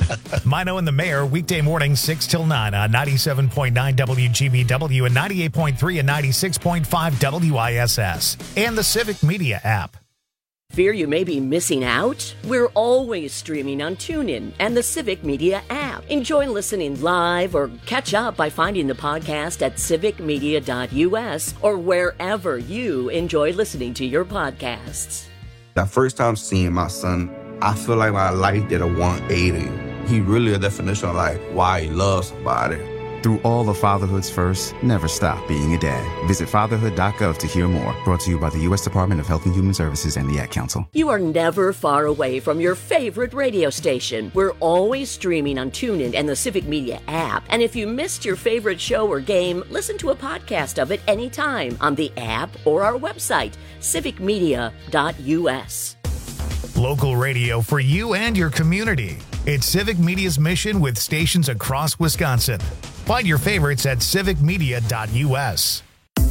Mino and the Mayor, weekday morning, 6 till 9 on 97.9 WGBW and 98.3 and 96.5 WISS. And the Civic Media app. Fear you may be missing out? We're always streaming on TuneIn and the Civic Media app. Enjoy listening live or catch up by finding the podcast at civicmedia.us or wherever you enjoy listening to your podcasts. That first time seeing my son, I feel like my life did a 180. He really a definition of like why he loves somebody. Through all of fatherhood's first, never stop being a dad. Visit fatherhood.gov to hear more. Brought to you by the U.S. Department of Health and Human Services and the Ad Council. You are never far away from your favorite radio station. We're always streaming on TuneIn and the Civic Media app. And if you missed your favorite show or game, listen to a podcast of it anytime on the app or our website, civicmedia.us. Local radio for you and your community. It's Civic Media's mission with stations across Wisconsin. Find your favorites at civicmedia.us.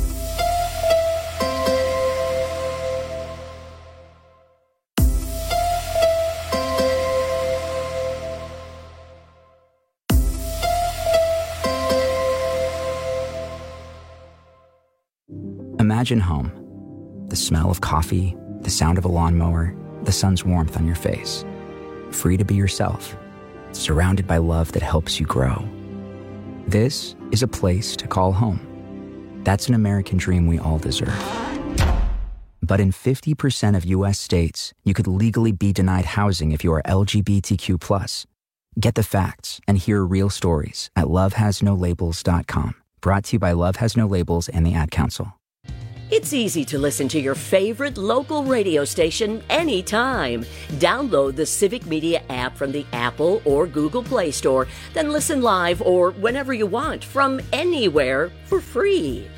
Imagine home. The smell of coffee, the sound of a lawnmower, the sun's warmth on your face. Free to be yourself, surrounded by love that helps you grow. This is a place to call home. That's an American dream we all deserve. But in 50% of U.S. states, you could legally be denied housing if you are LGBTQ+. Get the facts and hear real stories at lovehasnolabels.com. Brought to you by Love Has No Labels and the Ad Council. It's easy to listen to your favorite local radio station anytime. Download the Civic Media app from the Apple or Google Play Store, then listen live or whenever you want from anywhere for free.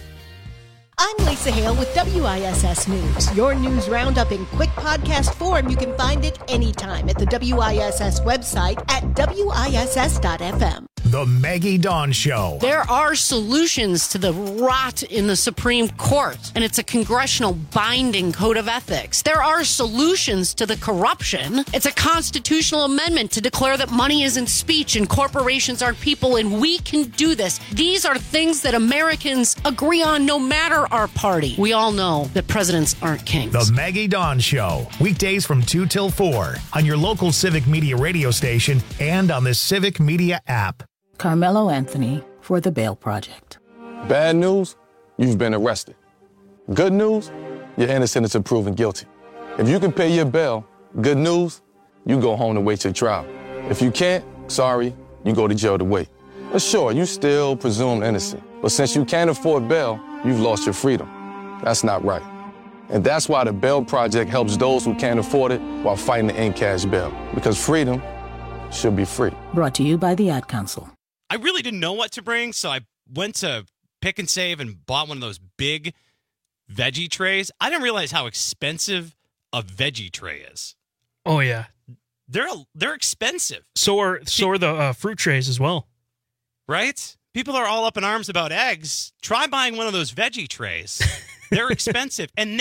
I'm Lisa Hale with WISS News. Your news roundup in quick podcast form. You can find it anytime at the WISS website at WISS.FM. The Maggie Dawn Show. There are solutions to the rot in the Supreme Court, and it's a congressional binding code of ethics. There are solutions to the corruption. It's a constitutional amendment to declare that money isn't speech and corporations aren't people, and we can do this. These are things that Americans agree on no matter our party. We all know that presidents aren't kings. The Maggie Dawn Show. Weekdays from 2 till 4 on your local Civic Media radio station and on the Civic Media app. Carmelo Anthony for the Bail Project. Bad news, you've been arrested. Good news, you're innocent until proven guilty. If you can pay your bail, good news, you go home to wait your trial. If you can't, sorry, you go to jail to wait. But sure, you still presumed innocent. But since you can't afford bail, you've lost your freedom. That's not right. And that's why the Bail Project helps those who can't afford it while fighting to end cash bail. Because freedom should be free. Brought to you by the Ad Council. I really didn't know what to bring, so I went to Pick and Save and bought one of those big veggie trays. I didn't realize how expensive a veggie tray is. Oh, yeah. They're expensive. So are the fruit trays as well. Right? People are all up in arms about eggs. Try buying one of those veggie trays. They're expensive. And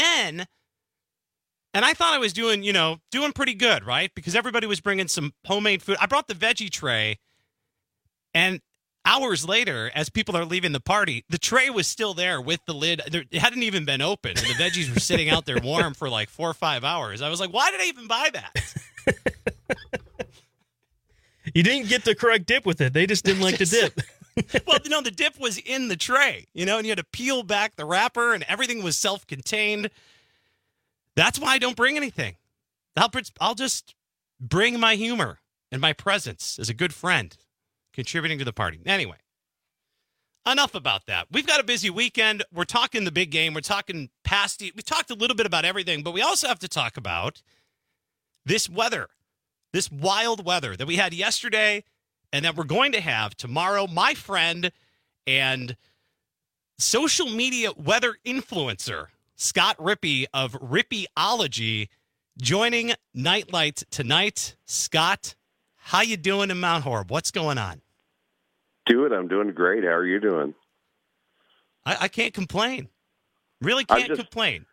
I thought I was doing pretty good, right? Because everybody was bringing some homemade food. I brought the veggie tray, and hours later, as people are leaving the party, the tray was still there with the lid. It hadn't even been opened, and the veggies were sitting out there warm for like 4 or 5 hours. I was like, why did I even buy that? You didn't get the correct dip with it. They just didn't like the dip. Well, the dip was in the tray, and you had to peel back the wrapper, and everything was self-contained. That's why I don't bring anything. I'll just bring my humor and my presence as a good friend, contributing to the party. Anyway, enough about that. We've got a busy weekend. We're talking the big game. We're talking pasty. We talked a little bit about everything, but we also have to talk about this weather, this wild weather that we had yesterday and that we're going to have tomorrow. My friend and social media weather influencer, Scott Rippey of Rippeyology, joining Nightlight tonight. Scott, how you doing in Mount Horeb? What's going on? I'm doing great. How are you doing? I can't complain. Really can't complain.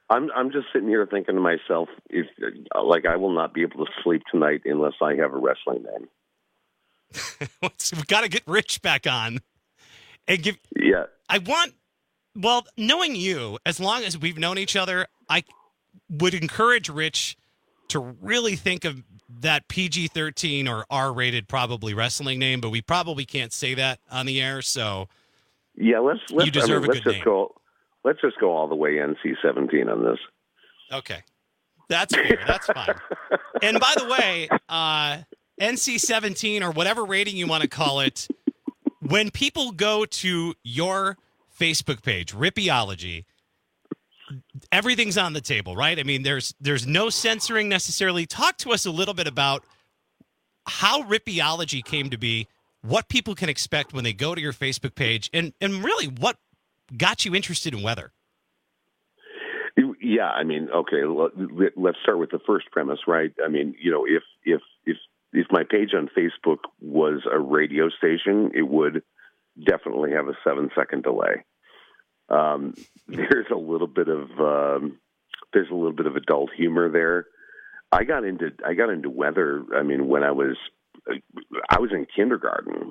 I'm just sitting here thinking to myself, if I will not be able to sleep tonight unless I have a wrestling name. We've got to get Rich back on and give. Yeah, knowing you, as long as we've known each other, I would encourage Rich to really think of that PG-13 or R-rated probably wrestling name, but we probably can't say that on the air. So yeah, let's you deserve a good name. Let's just go all the way NC-17 on this. Okay. That's fair. That's fine. And by the way, NC-17 or whatever rating you want to call it, when people go to your Facebook page, Rippeology, everything's on the table, right? I mean, there's no censoring necessarily. Talk to us a little bit about how Rippeology came to be, what people can expect when they go to your Facebook page, and really what got you interested in weather. Yeah, I mean, okay, let's start with the first premise, right? I mean, if my page on Facebook was a radio station, it would definitely have a 7-second delay. There's a little bit of adult humor there. I got into weather. I mean, when I was in kindergarten,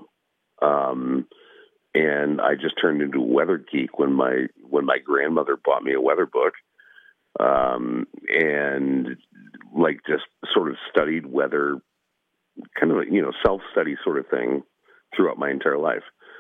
and I just turned into a weather geek when my grandmother bought me a weather book, and just sort of studied weather, kind of self-study sort of thing throughout my entire life.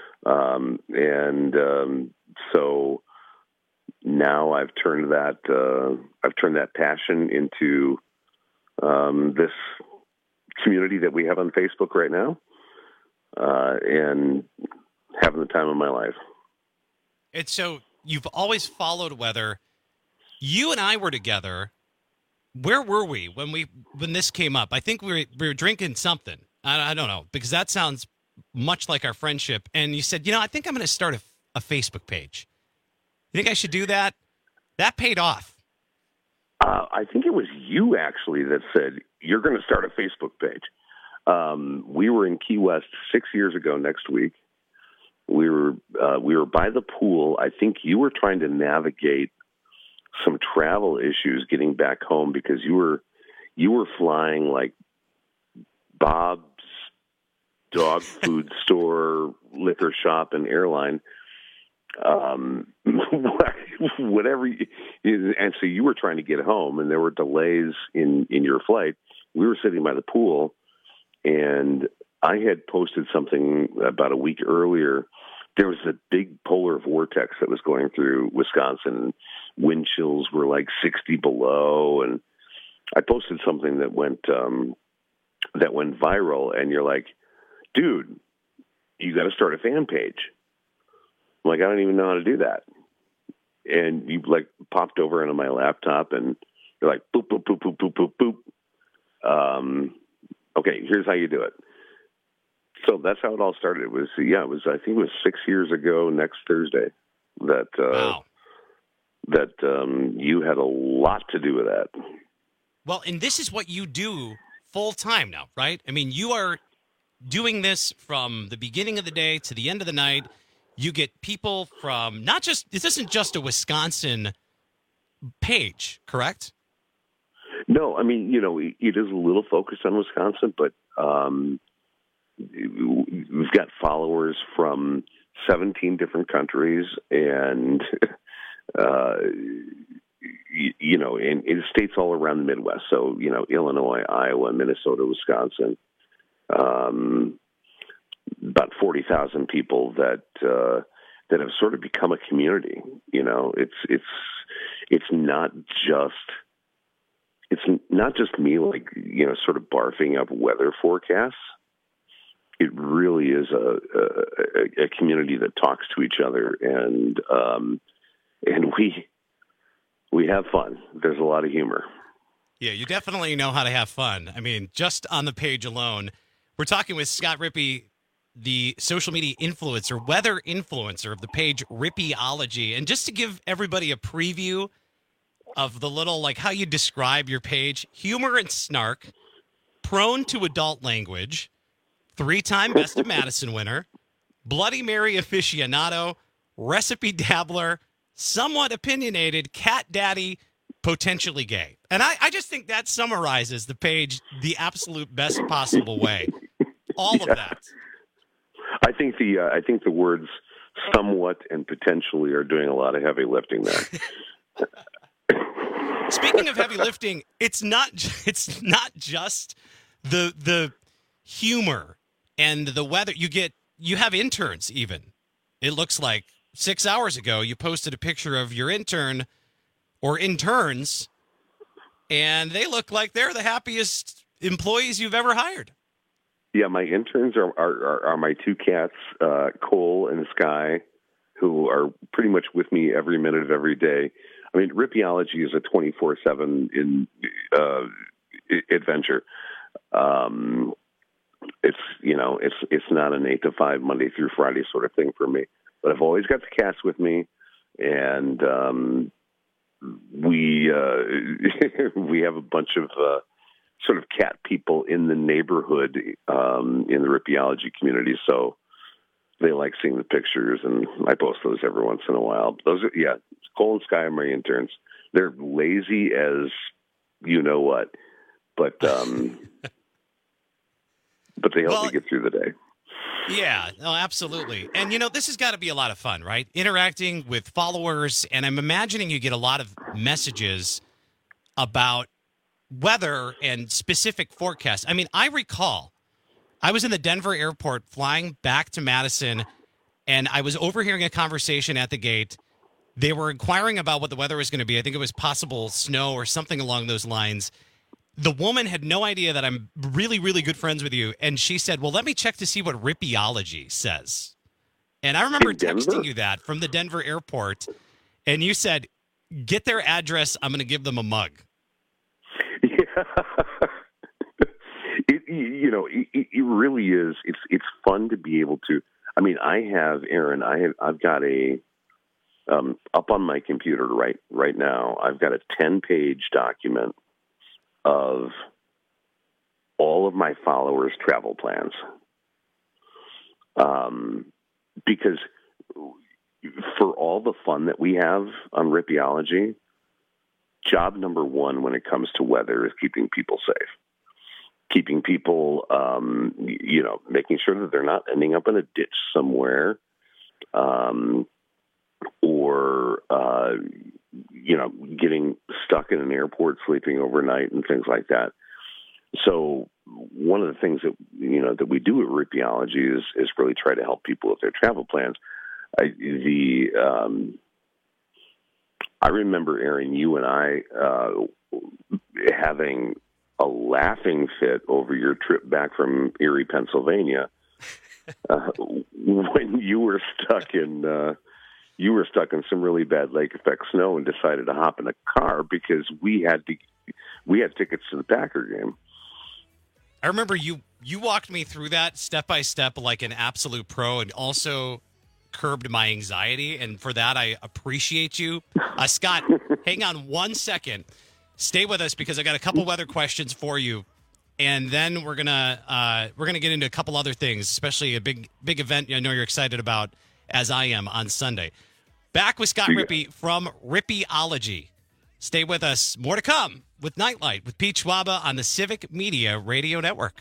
So now I've turned that passion into this community that we have on Facebook right now, and having the time of my life. And so you've always followed weather. You and I were together. Where were we when this came up? I think we were drinking something. I don't know, because that sounds much like our friendship. And you said, I think I'm going to start a Facebook page. You think I should do that? That paid off. I think it was you actually that said you're going to start a Facebook page. We were in Key West 6 years ago next week. We were by the pool. I think you were trying to navigate some travel issues getting back home because you were flying like Bob's dog food store, liquor shop, and airline. Whatever. And so you were trying to get home, and there were delays in your flight. We were sitting by the pool, and I had posted something about a week earlier. There was a big polar vortex that was going through Wisconsin. Wind chills were like 60 below, and I posted something that went viral. And you're like, "Dude, you got to start a fan page." I'm like, "I don't even know how to do that." And you popped over into my laptop, and you're like, "Boop boop boop boop boop boop boop." Okay, here's how you do it. So that's how it all started. It was I think it was 6 years ago next Thursday that wow. that you had a lot to do with that. Well, and this is what you do full time now, right? I mean, you are doing this from the beginning of the day to the end of the night. You get people from this isn't just a Wisconsin page, correct? No, I mean, it is a little focused on Wisconsin, but we've got followers from 17 different countries, and in states all around the Midwest. So, Illinois, Iowa, Minnesota, Wisconsin. About 40,000 people that have sort of become a community. It's not just me, sort of barfing up weather forecasts. It really is a community that talks to each other, and we have fun. There's a lot of humor. Yeah, you definitely know how to have fun. I mean, just on the page alone, we're talking with Scott Rippey, the social media influencer, weather influencer of the page Rippeology. And just to give everybody a preview of the little, how you describe your page, humor and snark, prone to adult language, 3-time Best of Madison winner, Bloody Mary aficionado, recipe dabbler, somewhat opinionated, cat daddy, potentially gay. And I just think that summarizes the page the absolute best possible way. All of that. I think the words somewhat and potentially are doing a lot of heavy lifting there. Speaking of heavy lifting, it's not just the humor and the weather. You have interns even. It looks like 6 hours ago you posted a picture of your intern or interns, and they look like they're the happiest employees you've ever hired. Yeah, my interns are my two cats, Cole and Sky, who are pretty much with me every minute of every day. I mean, Rippiology is a 24/7 adventure. It's not an 8 to 5 Monday through Friday sort of thing for me. But I've always got the cats with me, and we have a bunch of sort of cat people in the neighborhood in the Rippiology community. So they like seeing the pictures, and I post those every once in a while. Cole and Sky are my interns. They're lazy as you know what, but they help me get through the day. Yeah, no, absolutely. And, this has got to be a lot of fun, right? Interacting with followers, and I'm imagining you get a lot of messages about weather and specific forecasts. I mean, I recall I was in the Denver airport flying back to Madison, and I was overhearing a conversation at the gate. They were inquiring about what the weather was going to be. I think it was possible snow or something along those lines. The woman had no idea that I'm really, really good friends with you, and she said, well, let me check to see what Rippiology says. And I remember texting you that from the Denver airport, and you said, get their address. I'm going to give them a mug. Yeah. It really is. It's fun to be able to. I mean, I've got a up on my computer right now. I've got a 10-page document of all of my followers' travel plans. Because for all the fun that we have on Rippiology, job number one when it comes to weather is keeping people safe. Keeping people, making sure that they're not ending up in a ditch somewhere, or getting stuck in an airport, sleeping overnight, and things like that. So one of the things that we do at Rippiology is really try to help people with their travel plans. I remember, Aaron, you and I having a laughing fit over your trip back from Erie, Pennsylvania, when you were stuck in some really bad lake effect snow and decided to hop in a car because we had tickets to the Packer game. I remember you walked me through that step by step like an absolute pro, and also curbed my anxiety, and for that I appreciate you. Scott, hang on 1 second. Stay with us because I got a couple weather questions for you, and then we're gonna get into a couple other things, especially a big event I know you're excited about, as I am, on Sunday. Back with Scott Rippey from Rippiology. Stay with us. More to come with Nightlight with Pete Schwaba on the Civic Media Radio Network.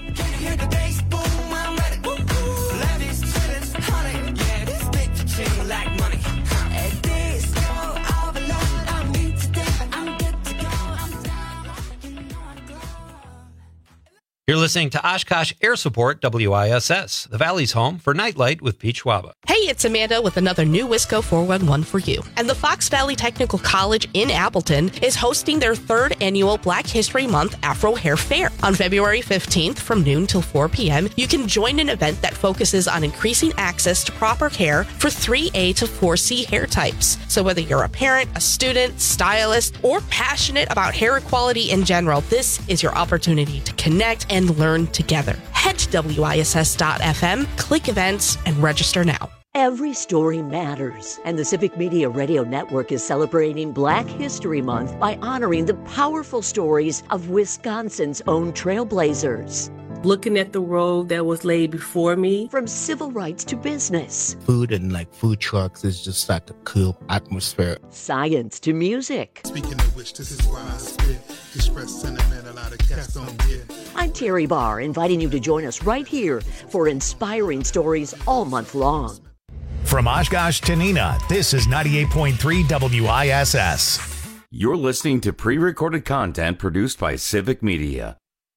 You're listening to Oshkosh Air Support WISS, the Valley's home for Nightlight with Pete Schwaba. Hey, it's Amanda with another new Wisco 411 for you. And the Fox Valley Technical College in Appleton is hosting their third annual Black History Month Afro Hair Fair. On February 15th from noon till 4 p.m., you can join an event that focuses on increasing access to proper hair for 3A to 4C hair types. So whether you're a parent, a student, stylist, or passionate about hair equality in general, this is your opportunity to connect and learn together. Head to WISS.FM, click events, and register now. Every story matters, and the Civic Media Radio Network is celebrating Black History Month by honoring the powerful stories of Wisconsin's own trailblazers. looking at the road that was laid before me. From civil rights to business, food and like food trucks is just like a cool atmosphere. Science to music. Speaking of which, this is why I spit. Express sentiment a lot of cats don't get. I'm Terry Barr, inviting you to join us right here for inspiring stories all month long. From Oshkosh to Neenah, this is 98.3 WISS. You're listening to pre-recorded content produced by Civic Media.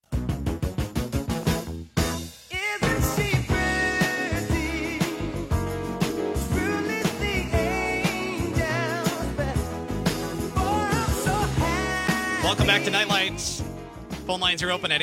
Welcome back to Nightlights. Phone lines are open at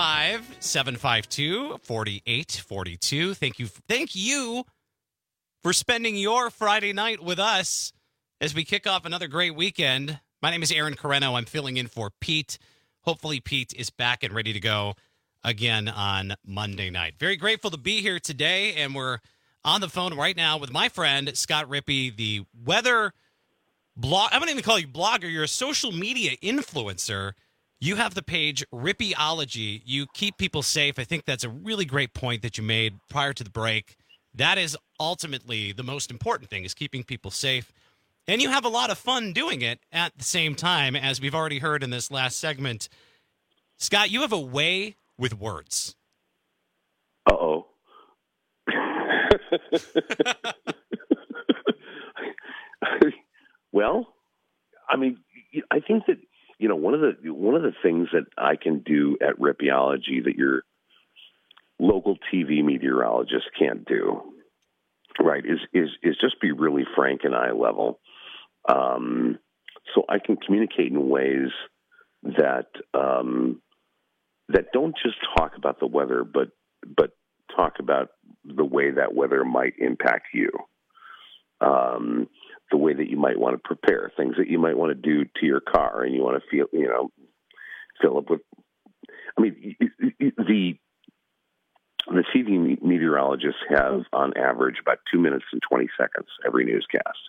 855-752-4842. Thank you for spending your Friday night with us as we kick off another great weekend. My name is Aaron Carreno. I'm filling in for Pete. Hopefully Pete is back and ready to go again on Monday night. Very grateful to be here today, and we're on the phone right now with my friend Scott Rippey, the weather blog. I'm going to even call you blogger. You're a social media influencer. You have the page Rippeyology. You keep people safe. I think that's a really great point that you made prior to the break. That is ultimately the most important thing, is keeping people safe. And you have a lot of fun doing it at the same time, as we've already heard in this last segment. Scott, you have a way with words. Uh-oh. Well, I mean, I think that, you know, one of the things that I can do at Rippeyology that your local TV meteorologist can't do, right, is just be really frank and eye level. So I can communicate in ways that that don't just talk about the weather, but talk about the way that weather might impact you. The way that you might want to prepare, things that you might want to do to your car, and you want to fill up with. I mean, the TV meteorologists have on average about 2 minutes and 20 seconds every newscast.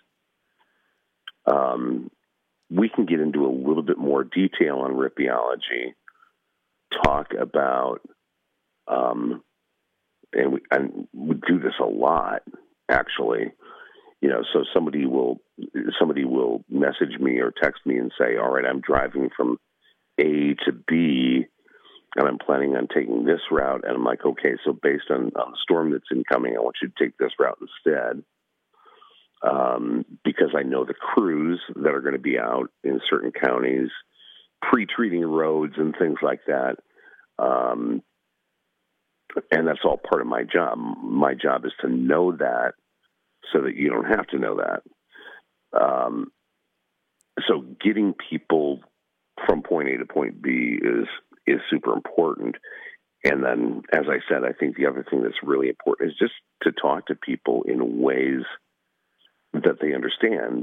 We can get into a little bit more detail on Rippeyology, talk about, and we do this a lot, actually. You know, so somebody will message me or text me and say, all right, I'm driving from A to B, and I'm planning on taking this route. And I'm like, okay, so based on the storm that's incoming, I want you to take this route instead. Because I know the crews that are going to be out in certain counties, pre-treating roads and things like that. And that's all part of my job. My job is to know that, so that you don't have to know that. So getting people from point A to point B is super important. And then, as I said, I think the other thing that's really important is just to talk to people in ways that they understand,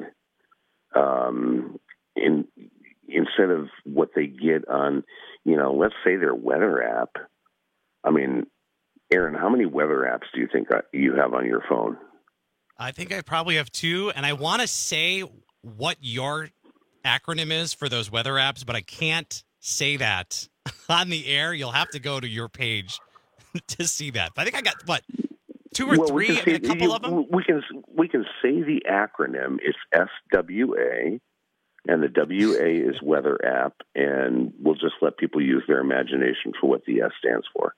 instead of what they get on, let's say their weather app. I mean, Aaron, how many weather apps do you think you have on your phone? I think I probably have 2, and I want to say what your acronym is for those weather apps, but I can't say that on the air. You'll have to go to your page to see that. But I think I got, 2 or 3, a couple of them? We can say the acronym. It's SWA, and the WA is weather app, and we'll just let people use their imagination for what the S stands for.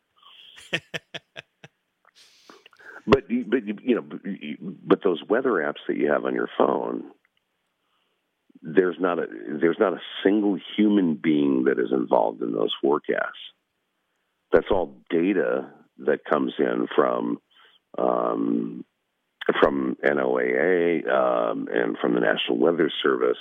But those weather apps that you have on your phone, there's not a single human being that is involved in those forecasts. That's all data that comes in from NOAA and from the National Weather Service.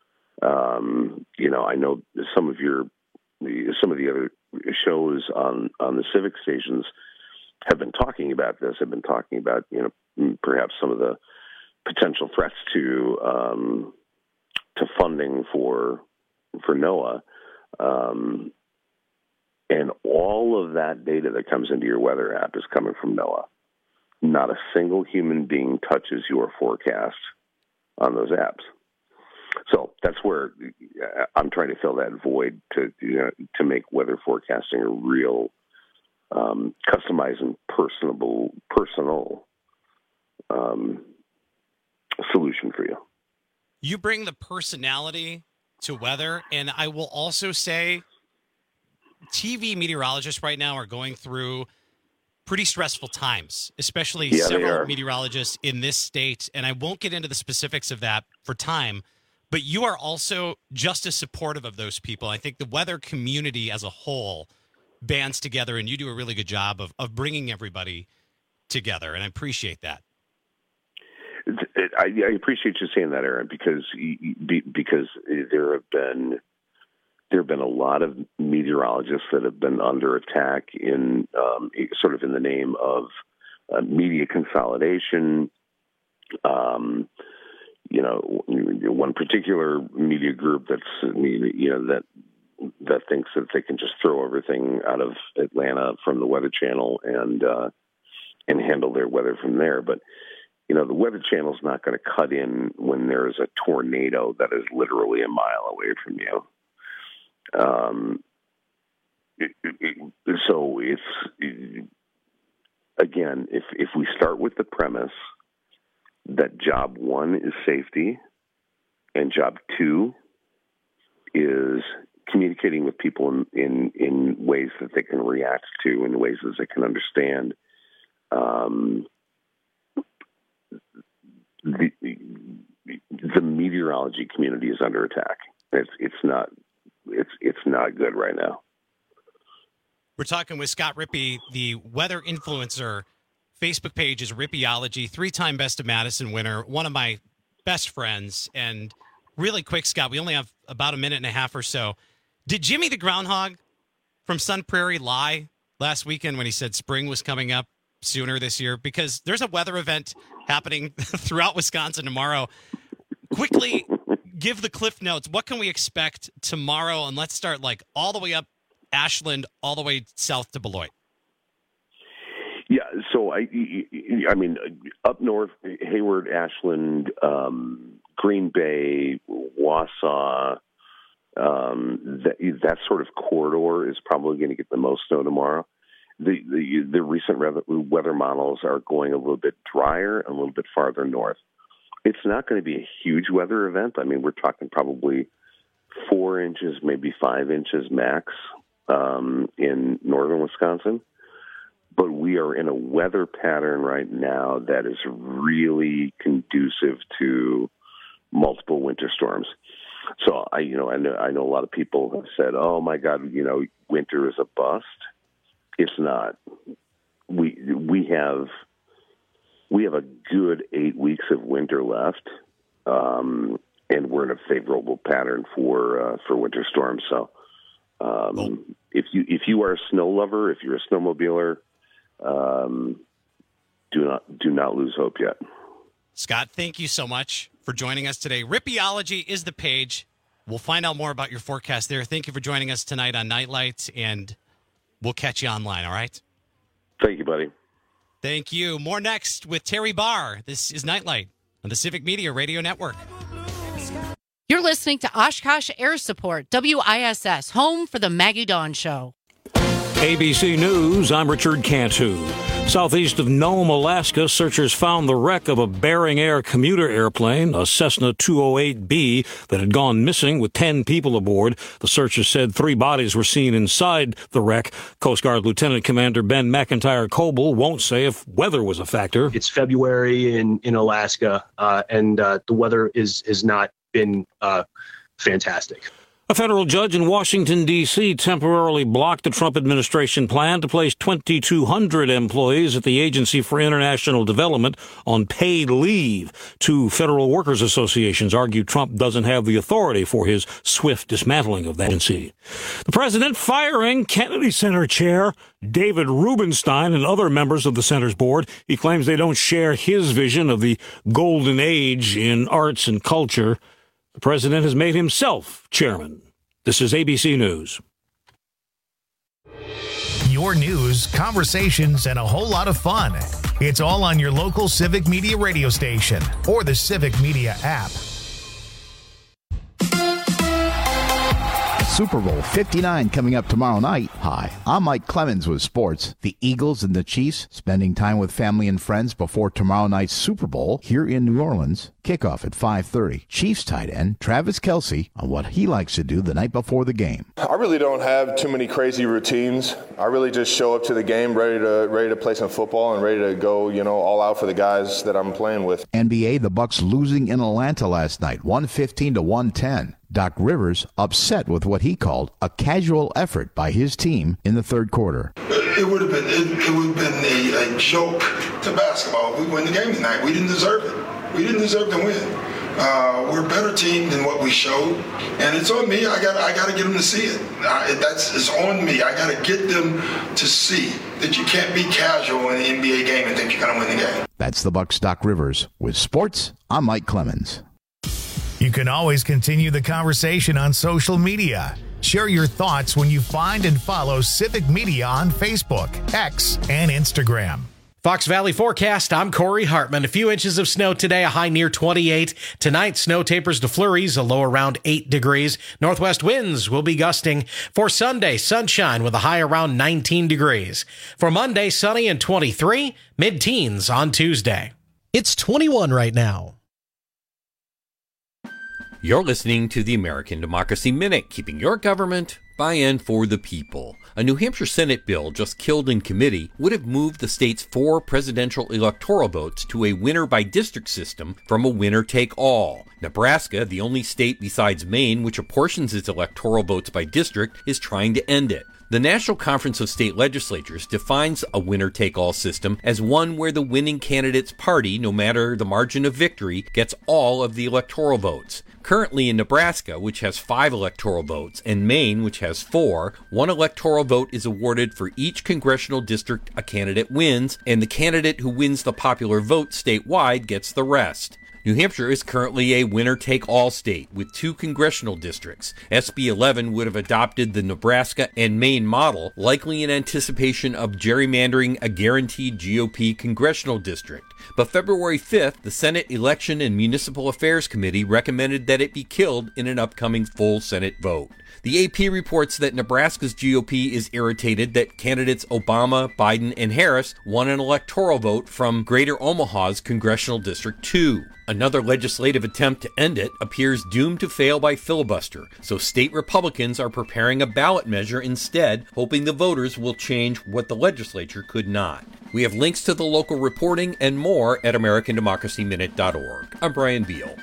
I know some of the other shows on the civic stations have been talking about this. Have been talking about perhaps some of the potential threats to funding for NOAA, and all of that data that comes into your weather app is coming from NOAA. Not a single human being touches your forecast on those apps. So that's where I'm trying to fill that void to make weather forecasting a real customizing personal solution for you. You bring the personality to weather, and I will also say TV meteorologists right now are going through pretty stressful times, especially several meteorologists in this state, and I won't get into the specifics of that for time, but you are also just as supportive of those people. I think the weather community as a whole bands together, and you do a really good job of bringing everybody together, and I appreciate that. I appreciate you saying that, Aaron, because there have been a lot of meteorologists that have been under attack in sort of in the name of media consolidation. One particular media group that thinks that they can just throw everything out of Atlanta from the Weather Channel and handle their weather from there, but. The Weather Channel's not going to cut in when there's a tornado that is literally a mile away from you. So again, if we start with the premise that job one is safety and job two is communicating with people in ways that they can react to, in ways that they can understand, the meteorology community is under attack. It's not good right now. We're talking with Scott Rippey, the weather influencer. Facebook page is Rippeyology, 3-time Best of Madison winner, one of my best friends. And really quick, Scott, we only have about a minute and a half or so. Did Jimmy the Groundhog from Sun Prairie lie last weekend when he said spring was coming up sooner this year? Because there's a weather event happening throughout Wisconsin tomorrow. Quickly give the cliff notes. What can we expect tomorrow? And let's start all the way up Ashland, all the way south to Beloit. Yeah, so I mean, up north, Hayward, Ashland, Green Bay, Wausau, that sort of corridor is probably going to get the most snow tomorrow. The recent weather models are going a little bit drier, a little bit farther north. It's not going to be a huge weather event. I mean, we're talking probably 4 inches, maybe 5 inches max in northern Wisconsin. But we are in a weather pattern right now that is really conducive to multiple winter storms. So I know a lot of people have said, "Oh my God, winter is a bust." It's not. We have a good 8 weeks of winter left, and we're in a favorable pattern for winter storms. So, if you are a snow lover, if you're a snowmobiler, do not lose hope yet. Scott, thank you so much for joining us today. Rippeyology is the page. We'll find out more about your forecast there. Thank you for joining us tonight on Nightlight, and we'll catch you online, all right? Thank you, buddy. Thank you. More next with Terry Barr. This is Nightlight on the Civic Media Radio Network. You're listening to Oshkosh Air Support, WISS, home for the Maggie Dawn Show. ABC News, I'm Richard Cantu. Southeast of Nome, Alaska, searchers found the wreck of a Bering Air commuter airplane, a Cessna 208B, that had gone missing with 10 people aboard. The searchers said 3 bodies were seen inside the wreck. Coast Guard Lieutenant Commander Ben McIntyre Coble won't say if weather was a factor. It's February in Alaska, and the weather has not been fantastic. A federal judge in Washington, D.C. temporarily blocked the Trump administration plan to place 2,200 employees at the Agency for International Development on paid leave. 2 federal workers associations argue Trump doesn't have the authority for his swift dismantling of that agency. The president firing Kennedy Center chair David Rubenstein and other members of the center's board. He claims they don't share his vision of the golden age in arts and culture. The president has made himself chairman. This is ABC News. Your news, conversations, and a whole lot of fun. It's all on your local Civic Media radio station or the Civic Media app. Super Bowl 59 coming up tomorrow night. Hi, I'm Mike Clemens with sports. The Eagles and the Chiefs spending time with family and friends before tomorrow night's Super Bowl here in New Orleans. Kickoff at 5:30. Chiefs tight end Travis Kelce on what he likes to do the night before the game. I really don't have too many crazy routines. I really just show up to the game ready to play some football and ready to go, all out for the guys that I'm playing with. NBA, the Bucks losing in Atlanta last night, 115-110. Doc Rivers upset with what he called a casual effort by his team in the third quarter. It would have been a joke to basketball if we win the game tonight. We didn't deserve it. We didn't deserve to win. We're a better team than what we showed, and it's on me. I got to get them to see it. It's on me. I got to get them to see that you can't be casual in an NBA game and think you're going to win the game. That's the Bucks' Doc Rivers. With sports, I'm Mike Clemens. You can always continue the conversation on social media. Share your thoughts when you find and follow Civic Media on Facebook, X, and Instagram. Fox Valley forecast, I'm Corey Hartman. A few inches of snow today, a high near 28. Tonight, snow tapers to flurries, a low around 8 degrees. Northwest winds will be gusting. For Sunday, sunshine with a high around 19 degrees. For Monday, sunny and 23, mid-teens on Tuesday. It's 21 right now. You're listening to the American Democracy Minute, keeping your government by and for the people. A New Hampshire Senate bill just killed in committee would have moved the state's 4 presidential electoral votes to a winner-by-district system from a winner-take-all. Nebraska, the only state besides Maine which apportions its electoral votes by district, is trying to end it. The National Conference of State Legislatures defines a winner-take-all system as one where the winning candidate's party, no matter the margin of victory, gets all of the electoral votes. Currently in Nebraska, which has 5 electoral votes, and Maine, which has 4, 1 electoral vote is awarded for each congressional district a candidate wins, and the candidate who wins the popular vote statewide gets the rest. New Hampshire is currently a winner-take-all state with 2 congressional districts. SB 11 would have adopted the Nebraska and Maine model, likely in anticipation of gerrymandering a guaranteed GOP congressional district. But February 5th, the Senate Election and Municipal Affairs Committee recommended that it be killed in an upcoming full Senate vote. The AP reports that Nebraska's GOP is irritated that candidates Obama, Biden, and Harris won an electoral vote from Greater Omaha's Congressional District 2. Another legislative attempt to end it appears doomed to fail by filibuster, so state Republicans are preparing a ballot measure instead, hoping the voters will change what the legislature could not. We have links to the local reporting and more at AmericanDemocracyMinute.org. I'm Brian Beal.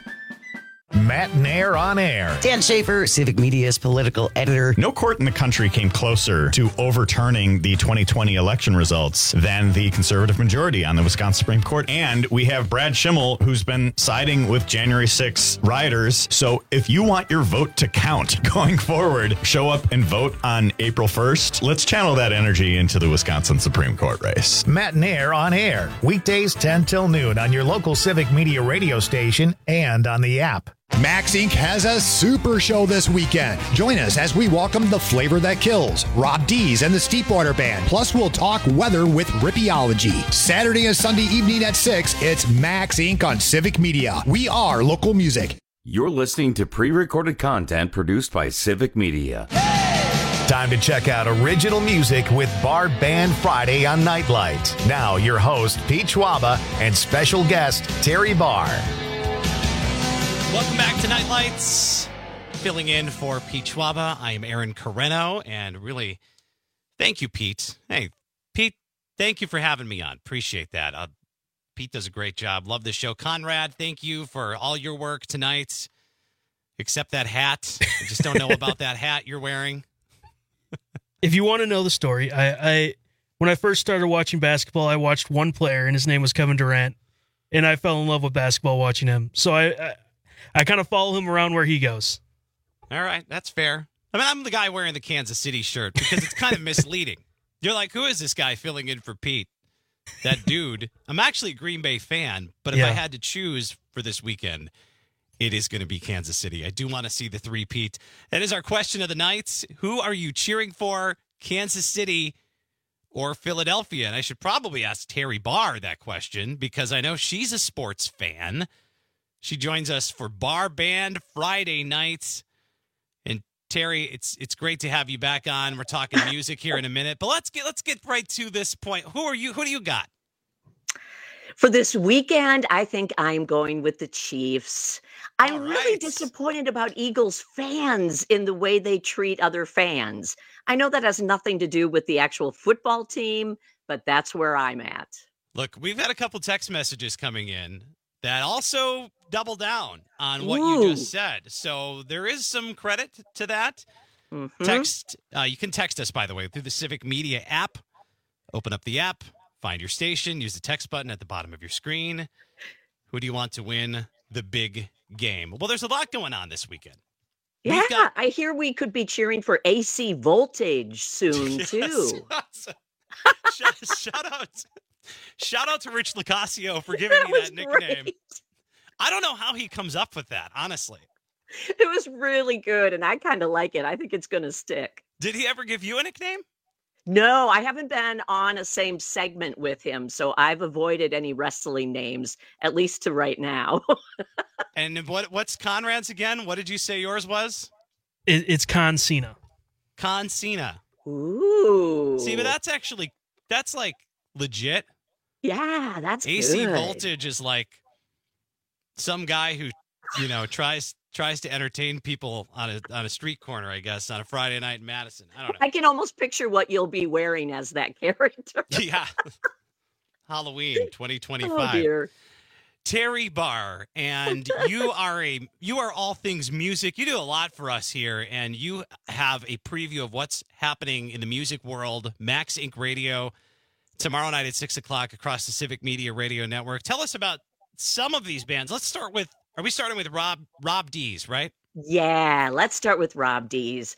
Matt Nair on air. Dan Schaefer, Civic Media's political editor. No court in the country came closer to overturning the 2020 election results than the conservative majority on the Wisconsin Supreme Court. And we have Brad Schimmel, who's been siding with January 6 rioters. So if you want your vote to count going forward, show up and vote on April 1st. Let's channel that energy into the Wisconsin Supreme Court race. Matt Nair on air. Weekdays 10 till noon on your local Civic Media radio station and on the app. Max Inc. has a super show this weekend. Join us as we welcome the flavor that kills, Rob Dees and the Steepwater Band. Plus, we'll talk weather with Rippeology. Saturday and Sunday evening at 6, it's Max Inc. on Civic Media. We are local music. You're listening to pre-recorded content produced by Civic Media. Time to check out original music with Bar Band Friday on Nightlight. Now, your host, Pete Schwaba, and special guest, Terry Barr. Welcome back to Nightlights. Filling in for Pete Schwaba, I am Aaron Carreno, and really, thank you, Pete. Hey, Pete, thank you for having me on. Appreciate that. Pete does a great job. Love the show. Conrad, thank you for all your work tonight, except that hat. I just don't know about that hat you're wearing. If you want to know the story, I when I first started watching basketball, I watched one player, and his name was Kevin Durant, and I fell in love with basketball watching him. So I kind of follow him around where he goes. All right, that's fair. I mean, I'm the guy wearing the Kansas City shirt because it's kind of misleading. You're like, who is this guy filling in for Pete? That dude. I'm actually a Green Bay fan, but if I had to choose for this weekend, it is going to be Kansas City. I do want to see the three-peat. That is our question of the night. Who are you cheering for, Kansas City or Philadelphia? And I should probably ask Terry Barr that question because I know she's a sports fan. She joins us for Bar Band Friday nights. And Terry, it's great to have you back on. We're talking music here in a minute, but let's get right to this point. Who do you got? For this weekend, I think I'm going with the Chiefs. I'm really disappointed about Eagles fans in the way they treat other fans. I know that has nothing to do with the actual football team, but that's where I'm at. Look, we've had a couple text messages coming in that also double down on what you just said. So there is some credit to that. Text. You can text us, by the way, through the Civic Media app. Open up the app, find your station, use the text button at the bottom of your screen. Who do you want to win the big game? Well, there's a lot going on this weekend. Yeah, I hear we could be cheering for AC Voltage soon, too. Shout out to Rich Locascio for giving me that nickname. Great. I don't know how he comes up with that, honestly. It was really good, and I kind of like it. I think it's going to stick. Did he ever give you a nickname? No, I haven't been on a same segment with him, so I've avoided any wrestling names, at least to right now. And what's Conrad's again? What did you say yours was? It's Con Cena. Con Cena. Ooh. See, but that's like legit. Yeah, that's AC good. Voltage is like some guy who, tries to entertain people on a street corner, I guess, on a Friday night in Madison. I don't know. I can almost picture what you'll be wearing as that character. Yeah. Halloween 2025. Oh, dear. Terry Barr, and you are all things music. You do a lot for us here, and you have a preview of what's happening in the music world. Max Inc. Radio tomorrow night at 6:00 across the Civic Media Radio Network. Tell us about some of these bands. Let's start with. Are we starting with Rob Dees, right? Yeah, let's start with Rob Dees.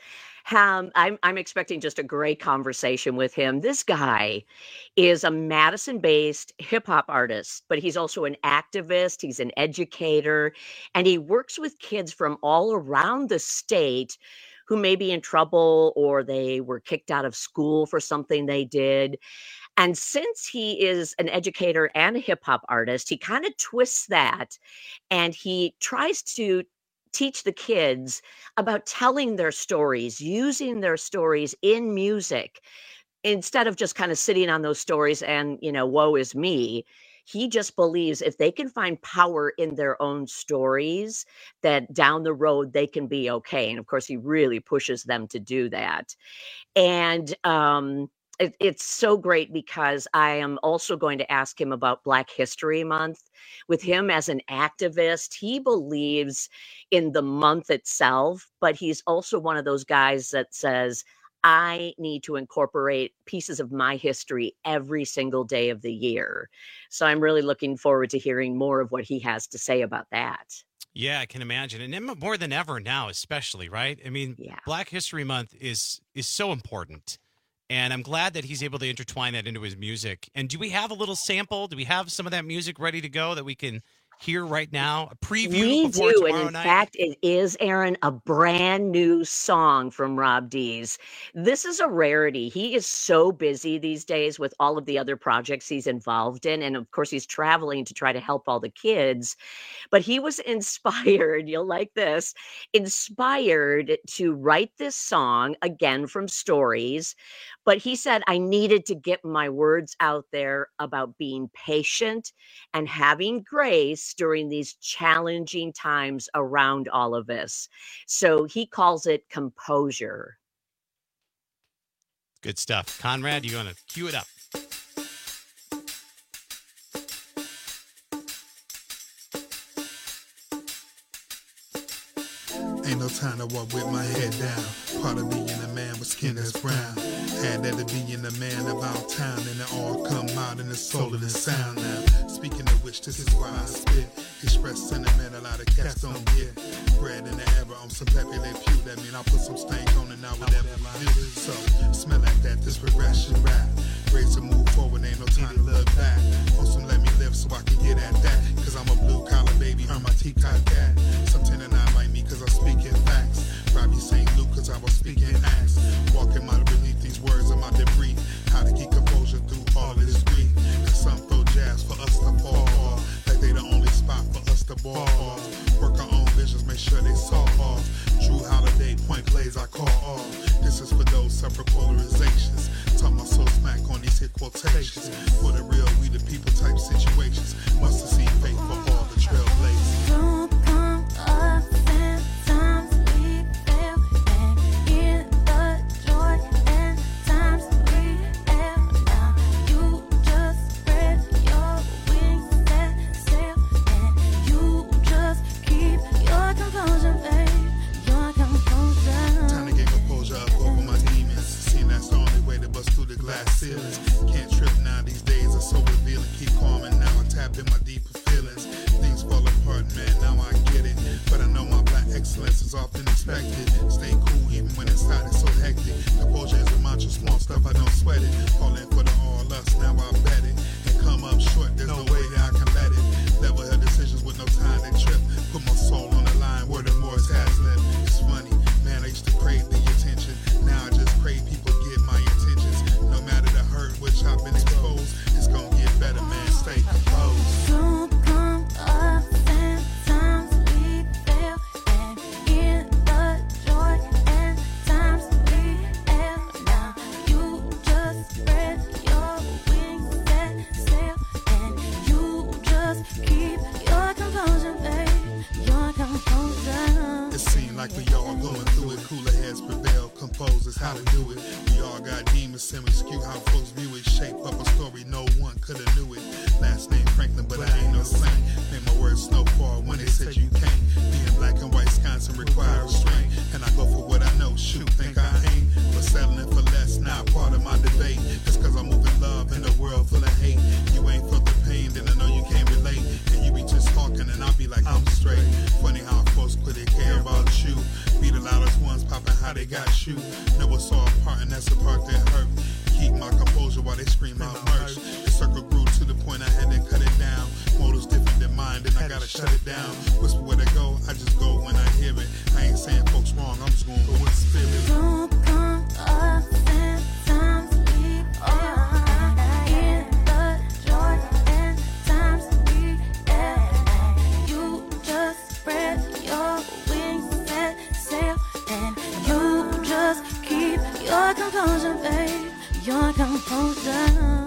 I'm expecting just a great conversation with him. This guy is a Madison-based hip-hop artist, but he's also an activist. He's an educator, and he works with kids from all around the state who may be in trouble or they were kicked out of school for something they did. And since he is an educator and a hip-hop artist, he kind of twists that, and he tries to teach the kids about telling their stories, using their stories in music, instead of just kind of sitting on those stories and, woe is me. He just believes if they can find power in their own stories, that down the road they can be okay. And of course, he really pushes them to do that. And it's so great because I am also going to ask him about Black History Month. With him as an activist, he believes in the month itself, but he's also one of those guys that says, I need to incorporate pieces of my history every single day of the year. So I'm really looking forward to hearing more of what he has to say about that. Yeah, I can imagine. And more than ever now, especially, right? I mean, Black History Month is so important. And I'm glad that he's able to intertwine that into his music. And do we have a little sample? Do we have some of that music ready to go that we can hear right now? A preview before tomorrow in night? Fact, it is, Aaron, a brand new song from Rob Dees. This is a rarity. He is so busy these days with all of the other projects he's involved in. And of course, he's traveling to try to help all the kids. But he was inspired, you'll like this, inspired to write this song, again, from stories. But he said, I needed to get my words out there about being patient and having grace during these challenging times around all of us. So he calls it composure. Good stuff. Conrad, you want to cue it up? Ain't no time to walk with my head down. Part of being a man with skin that's brown. Had that to being a man about town, and it all come out in the soul of the sound now. Speaking of which, this is why I spit. Express sentiment, a lot of cats don't get. Bread in the ever on some peppy they pew. That mean I'll put some stank on it now, whatever you do. So, smell like that, this progression rap. Raise to move forward, ain't no time to look back. On some let me live so I can get at that. Cause I'm a blue collar baby, earn my teacup cat. Some 10 and 9 like me cause I speak in facts. Robbie St. Luke cause I was speaking acts. Walking my beneath these words of my debris. How to keep composure through all of this grief. Cause some throw jazz for us to fall off. Like they the only spot for us to ball off. Work our own visions, make sure they saw off. Drew Holiday, point play. plays I call off. This is for those separate polarizations. Talk my soul smack on these hit quotations. For the real, we the people type situations. Must have seen faith for all the trailblazers. Don't come up and times we fail, and in the joy and times we have now. You just spread your wings and sail, and you just keep your composure, babe. Your composure. Time to get composure up over my demons. Seeing that's the only way to bust through the glass ceilings. Can't trip now, these days are so revealing. Keep calm and now I tap in my deeper feelings. Things fall apart, man, now I get it. But I know my black excellence is often expected. Stay cool even when inside it's so hectic. Composure is a mantra, small stuff, I don't sweat it. Falling for the all us, now I bet it. And come up short, there's no way that I can let it. Level her decisions with no time to trip. Put my soul on the line, word of Morris has left. It's funny, man, I used to crave the attention. Now I just crave people get my intentions. No matter the hurt which I've been exposed, it's gonna get better, man, stay composed. Don't come up and times we fail, and in the joy and times we have now. You just spread your wings and sail, and you just keep your composure, babe. Your composure. It seemed like we all going through it. Cooler heads prevail, composers how to do it. We all got demons and we skew how folks view it. Shape up a story no one coulda knew it. Last name Franklin, but I ain't no saint. Made my words snowfall when they said you can't. Being black and white Wisconsin require restraint. And I go for what I know, shoot, think I ain't. But settling for less, not part of my debate. It's cause I'm moving love in a world full of hate. You ain't felt the pain, then I know you can't relate. And you be just talking and I'll be like, I'm straight. Funny how folks quit they care about you. Be the loudest ones popping how they got you. Never saw a part and that's the part that hurt. Keep my composure while they scream out merch. The circle grew to the point I had to cut it down. Motives different than mine, then I gotta shut it down. Whisper where they go, I just go when I hear it. I ain't saying folks wrong, I'm just going with spirit. Don't come up and times we fail, in the joy and times we have. You just spread your wings and sail, and you just keep your composure, babe. Your composure.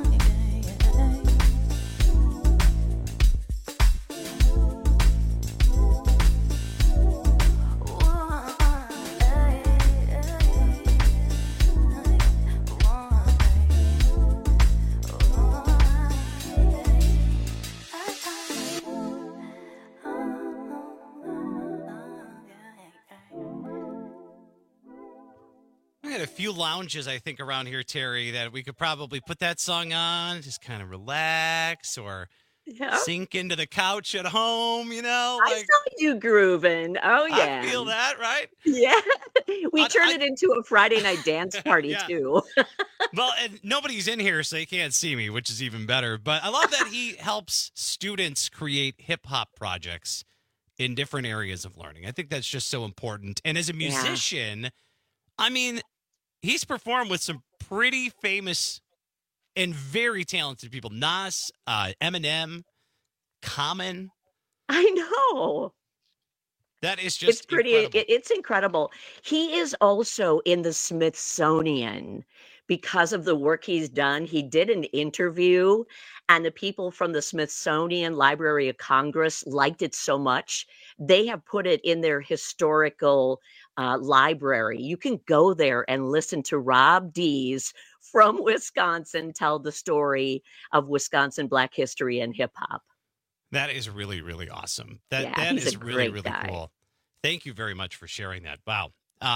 We had a few lounges, I think, around here, Terry, that we could probably put that song on, just kind of relax or sink into the couch at home, you know? I saw you grooving. Oh, yeah. I feel that, right? Yeah. We turned it into a Friday night dance party, too. Well, and nobody's in here, so they can't see me, which is even better. But I love that he helps students create hip-hop projects in different areas of learning. I think that's just so important. And as a musician, I mean, he's performed with some pretty famous and very talented people. Nas, Eminem, Common. I know. That is just It's pretty, incredible. it's incredible. He is also in the Smithsonian because of the work he's done. He did an interview, and the people from the Smithsonian Library of Congress liked it so much. They have put it in their historical library. You can go there and listen to Rob Dees from Wisconsin tell the story of Wisconsin Black history and hip hop. That is really, really awesome. That he's is a really, great really guy. cool. Thank you very much for sharing that. Wow.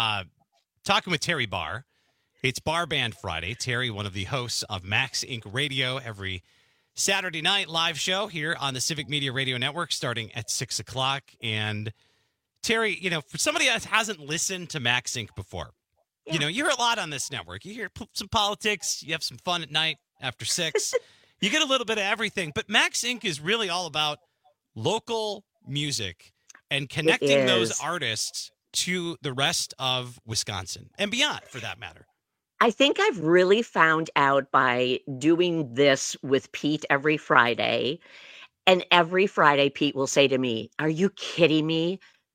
Talking with Terry Barr. It's Bar Band Friday. Terry, one of the hosts of Max Inc. Radio, every Saturday night live show here on the Civic Media Radio Network starting at 6 o'clock. And Terry, you know, for somebody that hasn't listened to Max Inc. before, you know, you hear a lot on this network. You hear some politics. You have some fun at night after 6. You get a little bit of everything. But Max Inc. is really all about local music and connecting those artists to the rest of Wisconsin and beyond, for that matter. I think I've really found out by doing this with Pete every Friday. And every Friday, Pete will say to me, "Are you kidding me?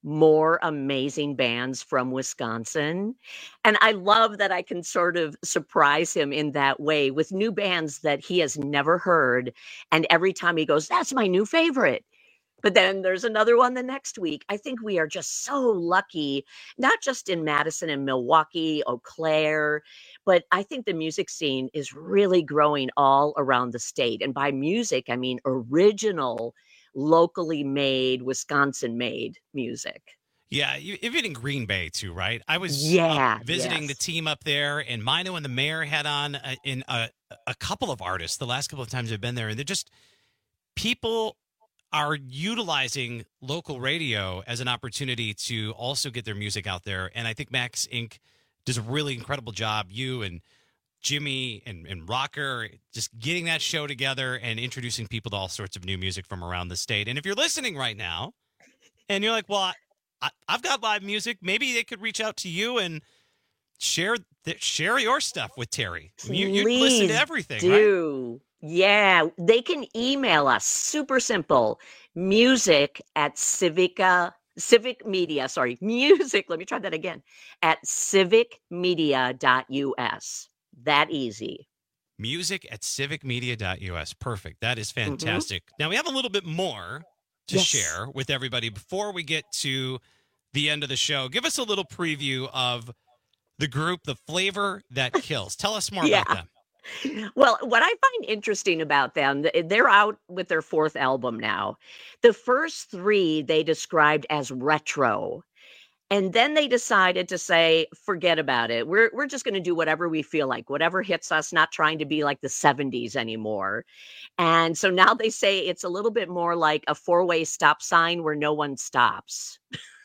more amazing bands from Wisconsin. And I love that I can sort of surprise him in that way with new bands that he has never heard. And every time he goes, that's my new favorite. But then there's another one the next week. I think we are just so lucky, not just in Madison and Milwaukee, Eau Claire, but I think the music scene is really growing all around the state. And by music, I mean original, locally made, Wisconsin-made music. Yeah, even in Green Bay too, right? I was visiting the team up there, and Mino and the Mayor had on in a couple of artists the last couple of times I've been there, and they're just people are utilizing local radio as an opportunity to also get their music out there. And I think Max Inc. does a really incredible job. You and Jimmy and Rocker just getting that show together and introducing people to all sorts of new music from around the state. And if you're listening right now and you're like, well, I've got live music, maybe they could reach out to you and share your stuff with Terry. You listen to everything, right? Yeah, they can email us. Super simple. Music at Civic Media. Music. Let me try that again. At civicmedia.us. That easy. Music at civicmedia.us. Perfect. That is fantastic. Now we have a little bit more to share with everybody before we get to the end of the show. Give us a little preview of the group, The Flavor That Kills. Tell us more about them. Well, what I find interesting about them, they're out with their fourth album now. The first three they described as retro. And then they decided to say, forget about it. We're just going to do whatever we feel like, whatever hits us, not trying to be like the 70s anymore. And so now they say it's a little bit more like a four-way stop sign where no one stops.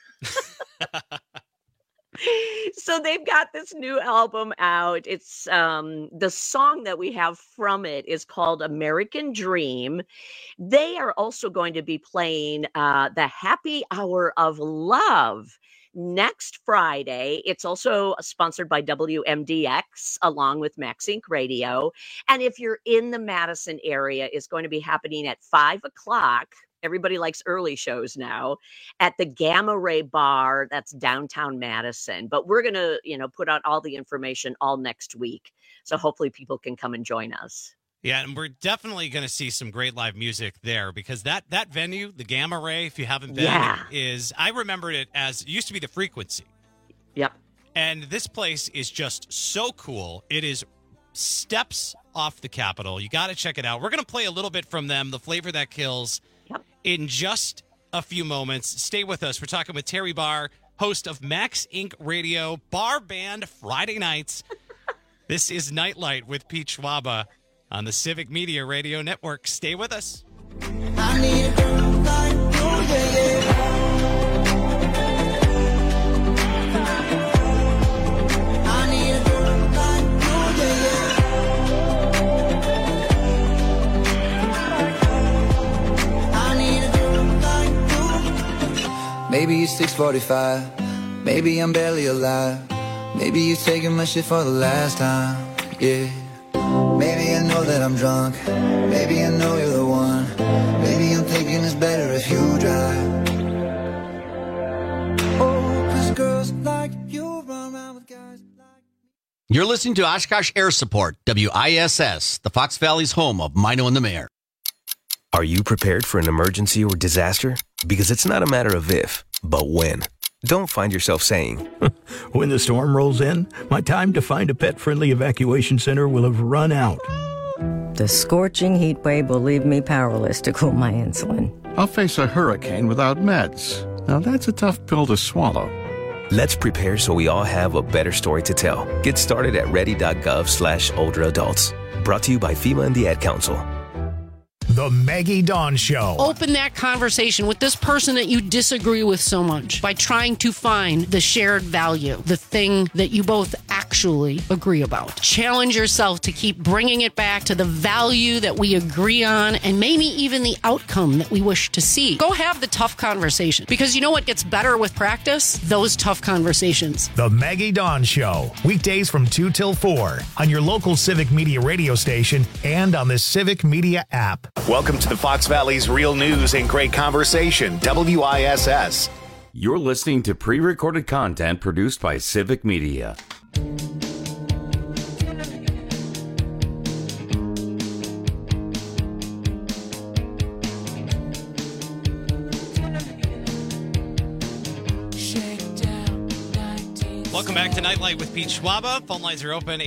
So they've got this new album out. It's the song that we have from it is called American Dream. They are also going to be playing the Happy Hour of Love next Friday. It's also sponsored by WMDX along with Max Inc. Radio. And if you're in the Madison area, it's going to be happening at 5 o'clock. Everybody likes early shows now at the Gamma Ray Bar. That's downtown Madison. But we're going to, put out all the information all next week. So hopefully people can come and join us. Yeah, and we're definitely going to see some great live music there because that venue, the Gamma Ray, if you haven't been, I remembered it as it used to be the Frequency. Yep. And this place is just so cool. It is steps off the Capitol. You got to check it out. We're going to play a little bit from them, The Flavor That Kills, in just a few moments. Stay with us. We're talking with Terry Barr, host of Max Inc. Radio, Bar Band Friday nights. This is Nightlight with Pete Schwaba on the Civic Media Radio Network. Stay with us. I need a girl like you, I need a girl like Maybe it's 6:45. Maybe I'm barely alive. Maybe you're taking my shit for the last time. Yeah. Maybe I know that I'm drunk. Maybe I know you're the one. Maybe I'm thinking it's better if you drive. Oh, 'cause girls like you run around with guys. You're listening to Oshkosh Air Support, WISS, the Fox Valley's home of Mino and the Mayor. Are you prepared for an emergency or disaster? Because it's not a matter of if, but when. Don't find yourself saying, when the storm rolls in, my time to find a pet-friendly evacuation center will have run out. The scorching heat wave will leave me powerless to cool my insulin. I'll face a hurricane without meds. Now that's a tough pill to swallow. Let's prepare so we all have a better story to tell. Get started at ready.gov/older adults. Brought to you by FEMA and the Ad Council. The Maggie Dawn Show. Open that conversation with this person that you disagree with so much by trying to find the shared value, the thing that you both actually agree about. Challenge yourself to keep bringing it back to the value that we agree on and maybe even the outcome that we wish to see. Go have the tough conversation because you know what gets better with practice? Those tough conversations. The Maggie Dawn Show. Weekdays from 2 till 4 on your local Civic Media radio station and on the Civic Media app. Welcome to the Fox Valley's real news and great conversation, WISS. You're listening to pre-recorded content produced by Civic Media. Welcome back to Nightlight with Pete Schwaba. Phone lines are open,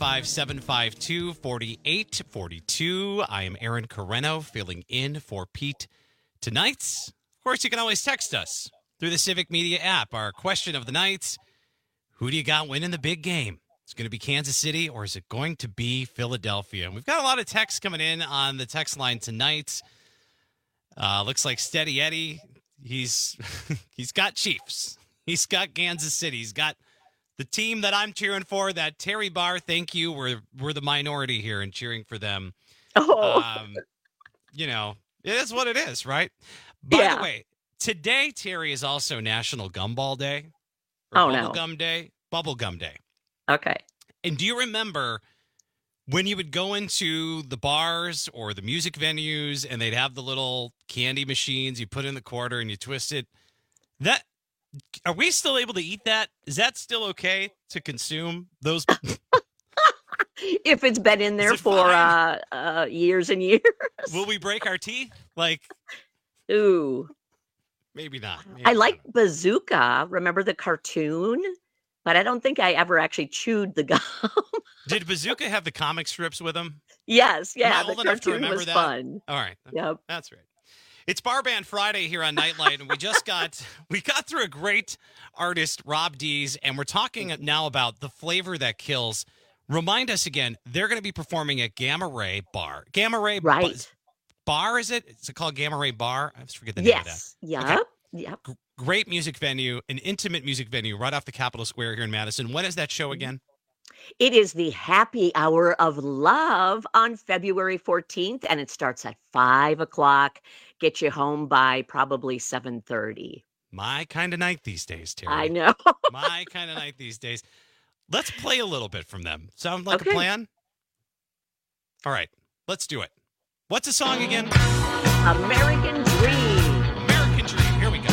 855-752-4842. I am Aaron Carreno, filling in for Pete tonight. Of course, you can always text us through the Civic Media app. Our question of the night, who do you got winning the big game? It's going to be Kansas City, or is it going to be Philadelphia? And we've got a lot of texts coming in on the text line tonight. Looks like Steady Eddie, he's got Chiefs. He's got Kansas City. He's got the team that I'm cheering for, that Terry Barr, thank you. We're the minority here in cheering for them. You know, it is what it is, right? By the way, today, Terry, is also National Gumball Day. Or Bubblegum Day. Bubblegum Day. Okay. And do you remember when you would go into the bars or the music venues and they'd have the little candy machines, you put in the quarter and you twist it? Are we still able to eat that? Is that still okay to consume those? If it's been in there for years and years. Will we break our teeth? Ooh. Maybe not. I like Bazooka. Remember the cartoon? But I don't think I ever actually chewed the gum. Did Bazooka have the comic strips with him? Yes. Yeah. Am I The old enough to cartoon remember was that? fun. All right. Yep. That's right. It's Bar Band Friday here on Nightlight, and we got through a great artist, Rob Dees, and we're talking now about the flavor that kills. Remind us again, they're going to be performing at Gamma Ray Bar. Gamma Ray Bar, is it? Is it called Gamma Ray Bar? I always forget the name of that. Yep. Okay. Yep. Great music venue, an intimate music venue right off the Capitol Square here in Madison. When is that show again? It is the Happy Hour of Love on February 14th, and it starts at 5 o'clock. Get you home by probably 7:30. My kind of night these days, Terry. I know. My kind of night these days. Let's play a little bit from them. Sound like a plan? All right, let's do it. What's the song again? American Dream. American Dream. Here we go.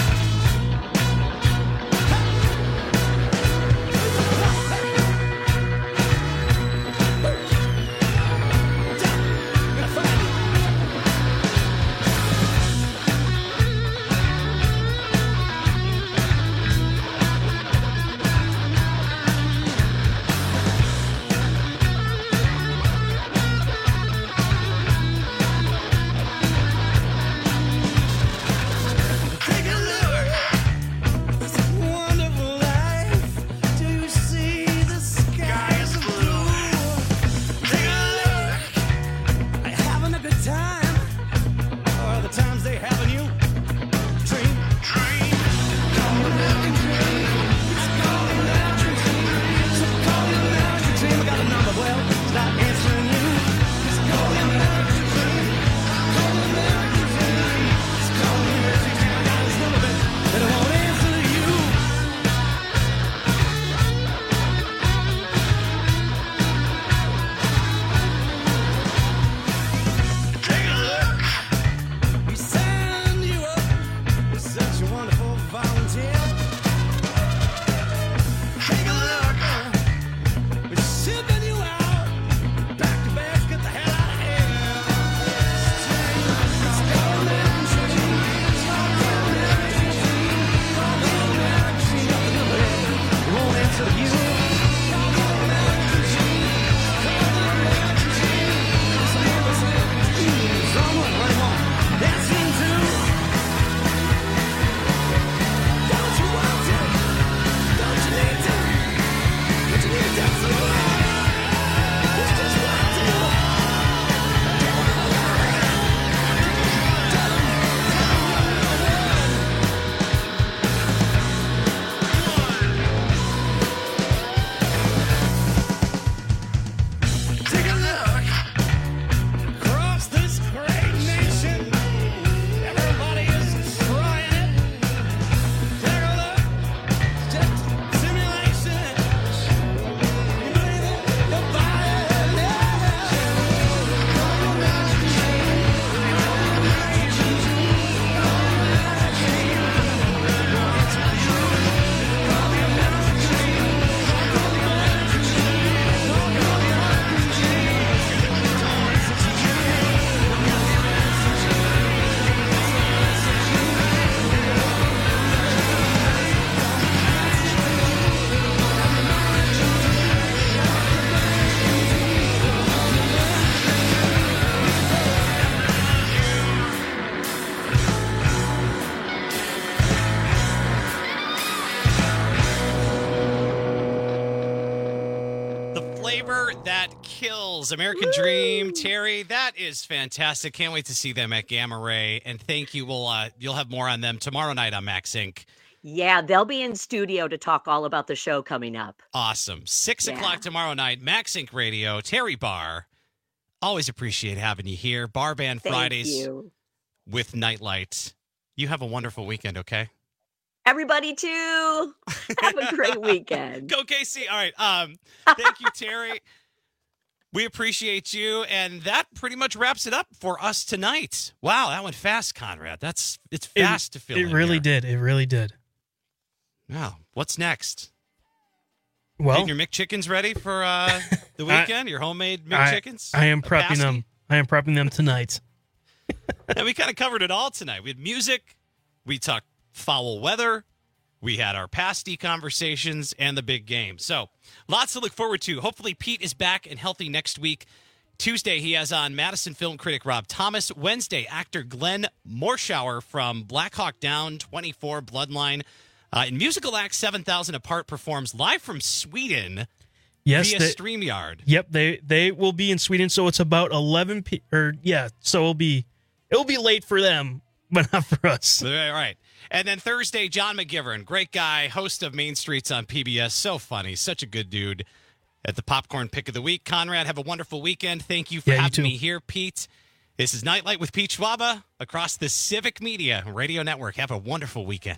That Kills, American Dream. Terry, that is fantastic. Can't wait to see them at Gamma Ray. And thank you. You'll have more on them tomorrow night on Max Inc. Yeah, they'll be in studio to talk all about the show coming up. Awesome. 6 o'clock tomorrow night, Max Inc. Radio, Terry Barr. Always appreciate having you here. Bar Band Fridays with Nightlight. You have a wonderful weekend, okay? Everybody, too. Have a great weekend. Go, KC. All right. Thank you, Terry. We appreciate you. And that pretty much wraps it up for us tonight. Wow, that went fast, Conrad. It's fast to fill in. It really did. It really did. Wow. What's next? Well, getting your McChickens ready for the weekend? Your homemade McChickens? I am prepping them. I am prepping them tonight. And we kind of covered it all tonight. We had music. We talked foul weather. We had our pasty conversations and the big game. So lots to look forward to. Hopefully Pete is back and healthy next week. Tuesday, he has on Madison film critic Rob Thomas. Wednesday, actor Glenn Morshower from Black Hawk Down, 24 Bloodline. And musical act 7,000 Apart performs live from Sweden via StreamYard. Yep, they will be in Sweden, so it's about 11 so it'll be late for them, but not for us. All right. And then Thursday, John McGivern, great guy, host of Main Streets on PBS. So funny, such a good dude at the Popcorn Pick of the Week. Conrad, have a wonderful weekend. Thank you for having me here, Pete. This is Nightlight with Pete Schwaba across the Civic Media Radio Network. Have a wonderful weekend.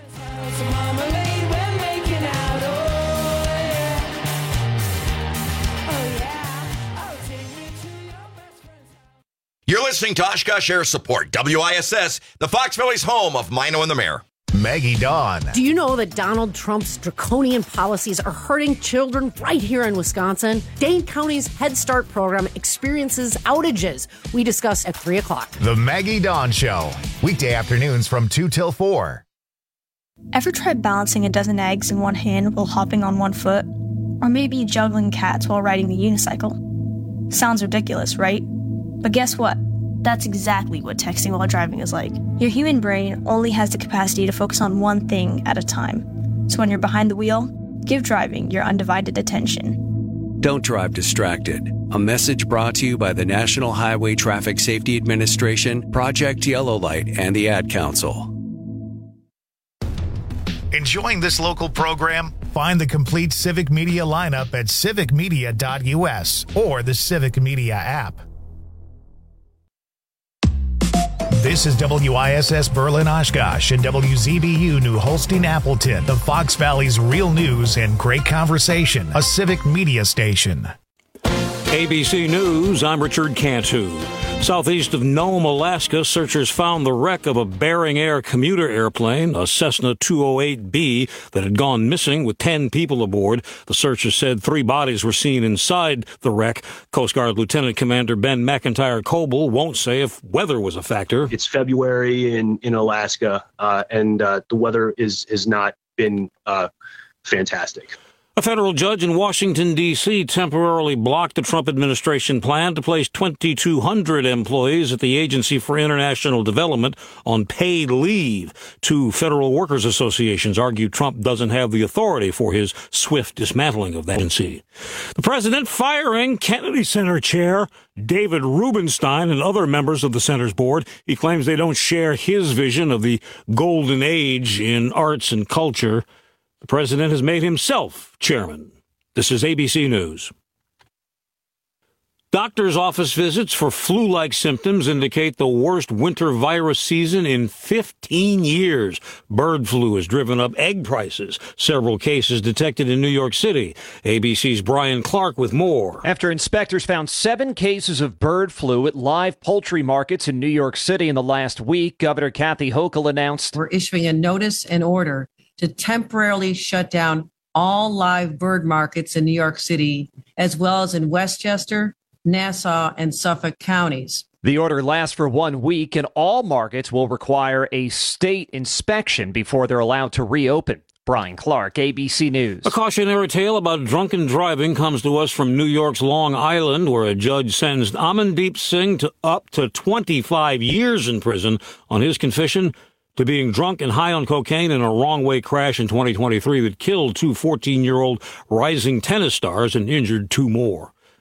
You're listening to Oshkosh Air Support, WISS, the Fox Valley's home of Mino and the Mayor. Maggie Dawn. Do you know that Donald Trump's draconian policies are hurting children right here in Wisconsin? Dane County's Head Start program experiences outages. We discuss at 3 o'clock. The Maggie Dawn Show, weekday afternoons from 2 till 4. Ever tried balancing a dozen eggs in one hand while hopping on one foot? Or maybe juggling cats while riding the unicycle? Sounds ridiculous, right? But guess what? That's exactly what texting while driving is like. Your human brain only has the capacity to focus on one thing at a time. So when you're behind the wheel, give driving your undivided attention. Don't drive distracted. A message brought to you by the National Highway Traffic Safety Administration, Project Yellow Light, and the Ad Council. Enjoying this local program? Find the complete Civic Media lineup at civicmedia.us or the Civic Media app. This is WISS Berlin Oshkosh and WZBU New Holstein Appleton, the Fox Valley's real news and great conversation, a Civic Media station. ABC News, I'm Richard Cantu. Southeast of Nome, Alaska, searchers found the wreck of a Bering Air commuter airplane, a Cessna 208B, that had gone missing with 10 people aboard. The searchers said 3 bodies were seen inside the wreck. Coast Guard Lieutenant Commander Ben McIntyre Coble won't say if weather was a factor. It's February in Alaska, and the weather has not been fantastic. A federal judge in Washington, D.C. temporarily blocked the Trump administration plan to place 2,200 employees at the Agency for International Development on paid leave. 2 federal workers associations argue Trump doesn't have the authority for his swift dismantling of that agency. The president firing Kennedy Center chair David Rubenstein and other members of the center's board. He claims they don't share his vision of the golden age in arts and culture. The president has made himself chairman. This is ABC News. Doctor's office visits for flu-like symptoms indicate the worst winter virus season in 15 years. Bird flu has driven up egg prices. Several cases detected in New York City. ABC's Brian Clark with more. After inspectors found 7 cases of bird flu at live poultry markets in New York City in the last week, Governor Kathy Hochul announced, "We're issuing a notice and order to temporarily shut down all live bird markets in New York City, as well as in Westchester, Nassau, and Suffolk counties." The order lasts for 1 week, and all markets will require a state inspection before they're allowed to reopen. Brian Clark, ABC News. A cautionary tale about drunken driving comes to us from New York's Long Island, where a judge sentenced Amandeep Singh to up to 25 years in prison on his confession to being drunk and high on cocaine in a wrong-way crash in 2023 that killed 2 14-year-old rising tennis stars and injured 2 more.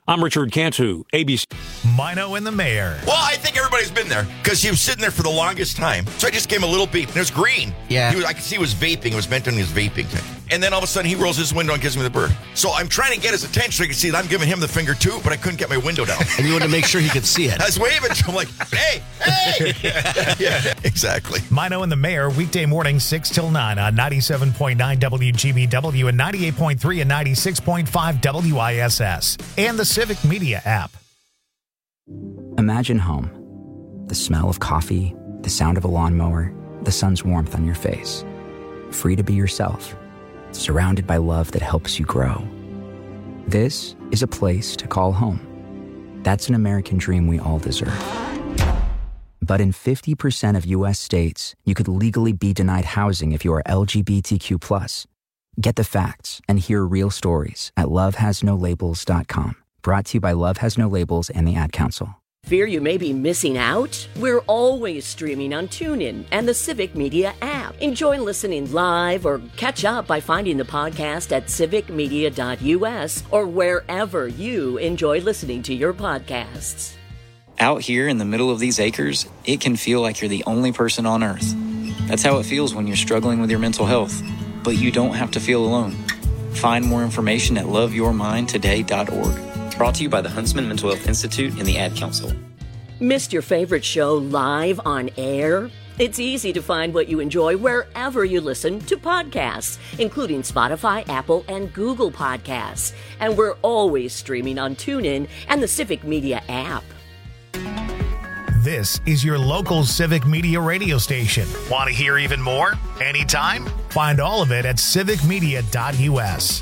I'm Richard Cantu, ABC. Mino and the Mayor. Well, I think everybody's been there because he was sitting there for the longest time. So I just gave him a little beep, and it was green. Yeah. I could see he was vaping. It was meant on his vaping thing. And then all of a sudden, he rolls his window and gives me the bird. So I'm trying to get his attention so he can see that I'm giving him the finger too, but I couldn't get my window down. And you wanted to make sure he could see it. I was waving to him like, hey. Yeah, exactly. Mino and the Mayor, weekday morning 6 till 9 on 97.9 WGBW and 98.3 and 96.5 WISS. And the Civic Media app. Imagine home. The smell of coffee, the sound of a lawnmower, the sun's warmth on your face. Free to be yourself. Surrounded by love that helps you grow. This is a place to call home. That's an American dream we all deserve. But in 50% of U.S. states, you could legally be denied housing if you are LGBTQ+. Get the facts and hear real stories at lovehasnolabels.com. Brought to you by Love Has No Labels and the Ad Council. Fear you may be missing out? We're always streaming on TuneIn and the Civic Media app. Enjoy listening live or catch up by finding the podcast at civicmedia.us or wherever you enjoy listening to your podcasts. Out here in the middle of these acres, it can feel like you're the only person on Earth. That's how it feels when you're struggling with your mental health. But you don't have to feel alone. Find more information at loveyourmindtoday.org. Brought to you by the Huntsman Mental Health Institute and the Ad Council. Missed your favorite show live on air? It's easy to find what you enjoy wherever you listen to podcasts, including Spotify, Apple, and Google Podcasts. And we're always streaming on TuneIn and the Civic Media app. This is your local Civic Media radio station. Want to hear even more? Anytime? Find all of it at civicmedia.us.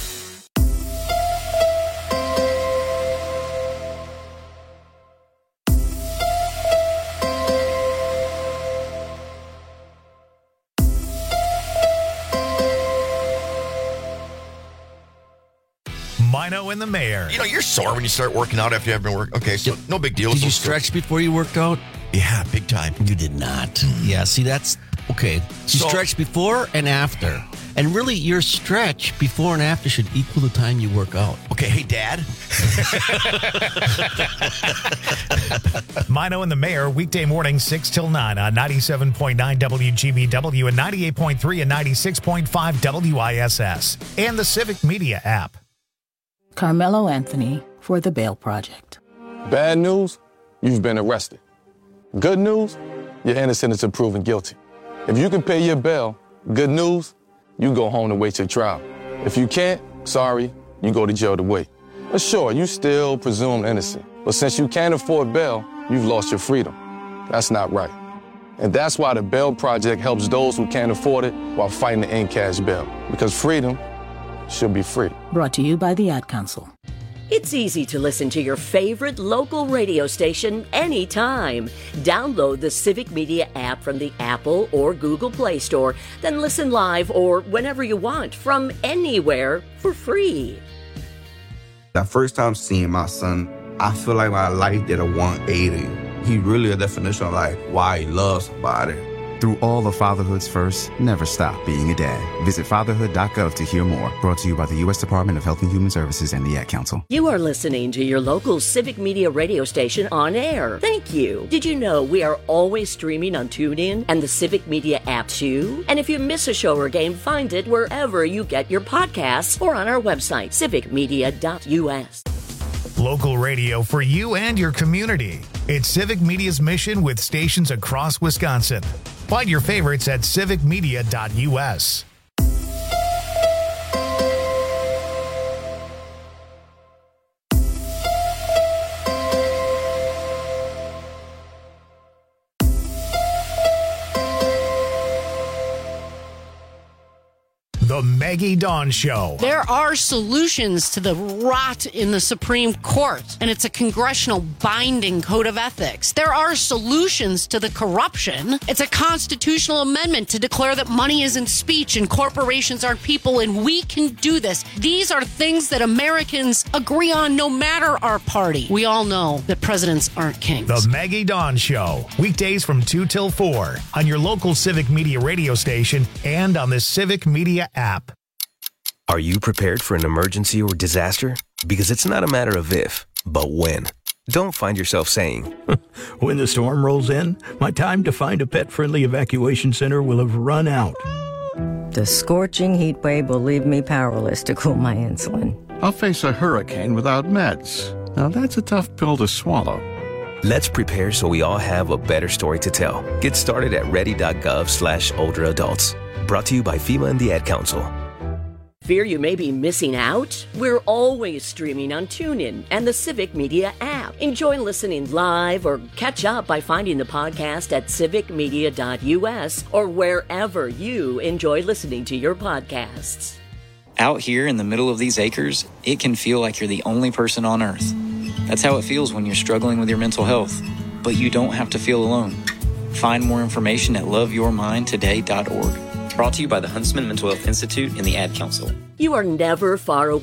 Mino and the Mayor. You know, you're sore when you start working out after you have been working. Okay, so no big deal. Did you stretch before you worked out? Yeah, big time. You did not. Yeah, see, that's okay. You stretch before and after. And really, your stretch before and after should equal the time you work out. Okay, hey, Dad. Mino and the Mayor, weekday morning 6 till 9 on 97.9 WGBW and 98.3 and 96.5 WISS. And the Civic Media app. Carmelo Anthony for the Bail Project. Bad news, you've been arrested. Good news, you're innocent until proven guilty. If you can pay your bail, good news, you go home to wait your trial. If you can't, sorry, you go to jail to wait. But sure, you still presumed innocent. But since you can't afford bail, you've lost your freedom. That's not right. And that's why the Bail Project helps those who can't afford it while fighting to end cash bail. Because freedom should be free. Brought to you by the Ad Council. It's easy to listen to your favorite local radio station anytime. Download the Civic Media app from the Apple or Google Play Store, then listen live or whenever you want from anywhere for free. That first time seeing my son, I feel like my life did a 180. He really a definition of like why he loves somebody. Through all of fatherhood's first, never stop being a dad. Visit fatherhood.gov to hear more. Brought to you by the U.S. Department of Health and Human Services and the Ad Council. You are listening to your local Civic Media radio station on air. Thank you. Did you know we are always streaming on TuneIn and the Civic Media app too? And if you miss a show or game, find it wherever you get your podcasts or on our website, civicmedia.us. Local radio for you and your community. It's Civic Media's mission with stations across Wisconsin. Find your favorites at civicmedia.us. The Maggie Dawn Show. There are solutions to the rot in the Supreme Court, and it's a congressional binding code of ethics. There are solutions to the corruption. It's a constitutional amendment to declare that money isn't speech and corporations aren't people, and we can do this. These are things that Americans agree on no matter our party. We all know that presidents aren't kings. The Maggie Dawn Show. Weekdays from 2 till 4 on your local Civic Media radio station and on the Civic Media app. Are you prepared for an emergency or disaster? Because it's not a matter of if, but when. Don't find yourself saying, when the storm rolls in, my time to find a pet-friendly evacuation center will have run out. The scorching heat wave will leave me powerless to cool my insulin. I'll face a hurricane without meds. Now that's a tough pill to swallow. Let's prepare so we all have a better story to tell. Get started at ready.gov/older adults. Brought to you by FEMA and the Ad Council. Fear you may be missing out? We're always streaming on TuneIn and the Civic Media app. Enjoy listening live or catch up by finding the podcast at civicmedia.us or wherever you enjoy listening to your podcasts. Out here in the middle of these acres, it can feel like you're the only person on earth. That's how it feels when you're struggling with your mental health. But you don't have to feel alone. Find more information at loveyourmindtoday.org. Brought to you by the Huntsman Mental Health Institute and the Ad Council. You are never far away